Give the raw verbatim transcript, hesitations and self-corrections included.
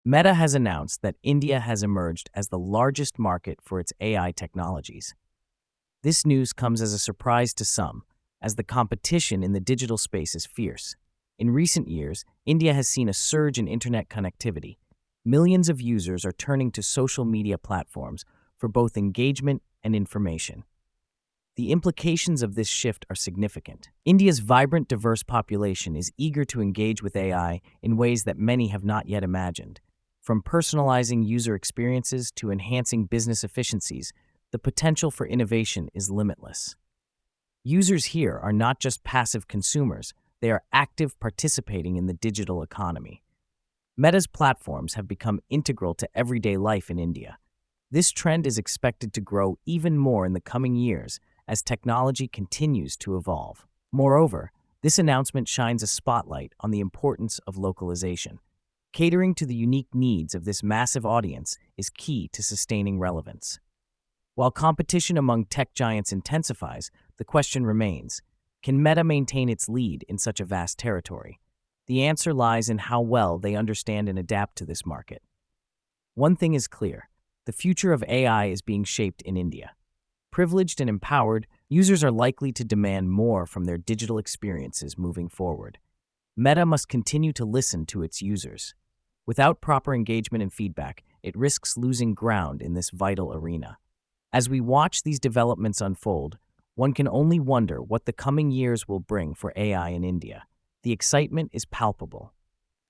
Meta has announced that India has emerged as the largest market for its A I technologies. This news comes as a surprise to some, as the competition in the digital space is fierce. In recent years, India has seen a surge in internet connectivity. Millions of users are turning to social media platforms for both engagement and information. The implications of this shift are significant. India's vibrant, diverse population is eager to engage with A I in ways that many have not yet imagined. From personalizing user experiences to enhancing business efficiencies, the potential for innovation is limitless. Users here are not just passive consumers, they are active participating in the digital economy. Meta's platforms have become integral to everyday life in India. This trend is expected to grow even more in the coming years as technology continues to evolve. Moreover, this announcement shines a spotlight on the importance of localization. Catering to the unique needs of this massive audience is key to sustaining relevance. While competition among tech giants intensifies, the question remains, can Meta maintain its lead in such a vast territory? The answer lies in how well they understand and adapt to this market. One thing is clear, the future of A I is being shaped in India. Privileged and empowered, users are likely to demand more from their digital experiences moving forward. Meta must continue to listen to its users. Without proper engagement and feedback, it risks losing ground in this vital arena. As we watch these developments unfold, one can only wonder what the coming years will bring for A I in India. The excitement is palpable,